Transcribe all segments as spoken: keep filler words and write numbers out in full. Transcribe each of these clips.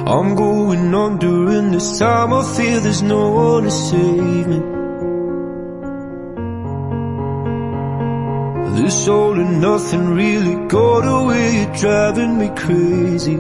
I'm going on during this time. I feel there's no one to save me. This all and nothing really got away. You're driving me crazy.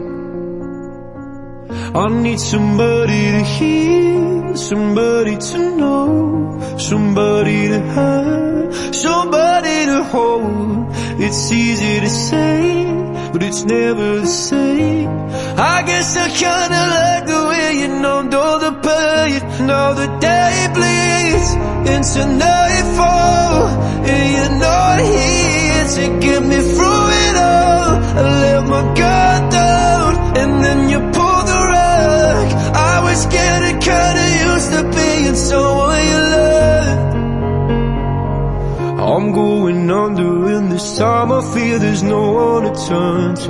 I need somebody to hear, somebody to know, somebody to have, somebody to hold. It's easy to say, but it's never the same. I guess I kinda like the way you numbed all the pain. Now the day bleeds into nightfall, and you're not here to get me through it all. I let my guard down, and then you pulled the rug. I was getting kinda used to being someone you loved. I'm going under, and this time I feel there's no one to turn to.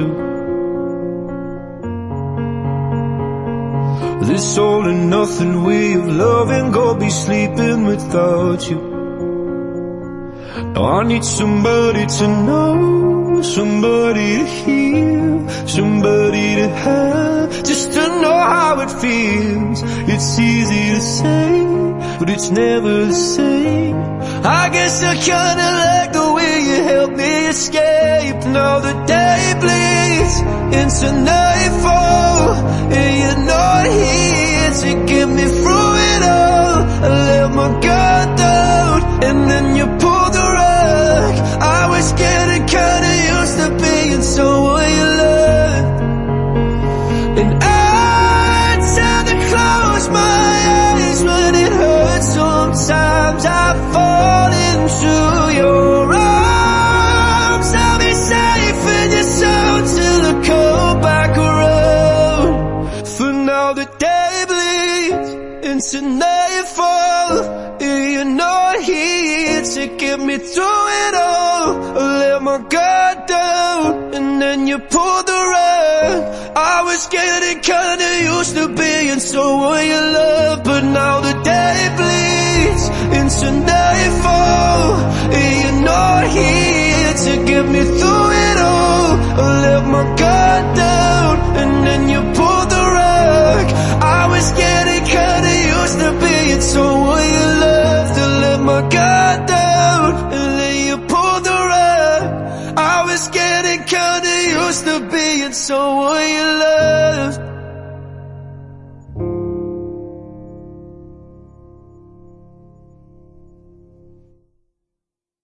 This all and nothing way of loving, gonna be sleeping without you. Now I need somebody to know, somebody to hear, somebody to have, just to know how it feels. It's easy to say, but it's never the same. I guess I kinda like the way you help me escape. Now the day bleeds into nightfall, and you're not here to get me through it all. I let my guard down, and then you pulled the rug. I was getting kinda used to being someone you loved. And I tend to close my eyes when it hurts. Sometimes I fall into your arms. I'll be safe in your soul till I come back around. For now the day bleeds into nightfall, and you're not here to get me through it all. I let my guard down, and then you pulled the rug. I was getting kinda used to being someone you love, but now the day bleeds into nightfall, and you're not here to get me through it all. I let my guard down, and then you pulled the rug. I was getting kinda used to being someone you loved. I let my guard down, and then you pulled the rug. I was getting kinda used to being someone you loved.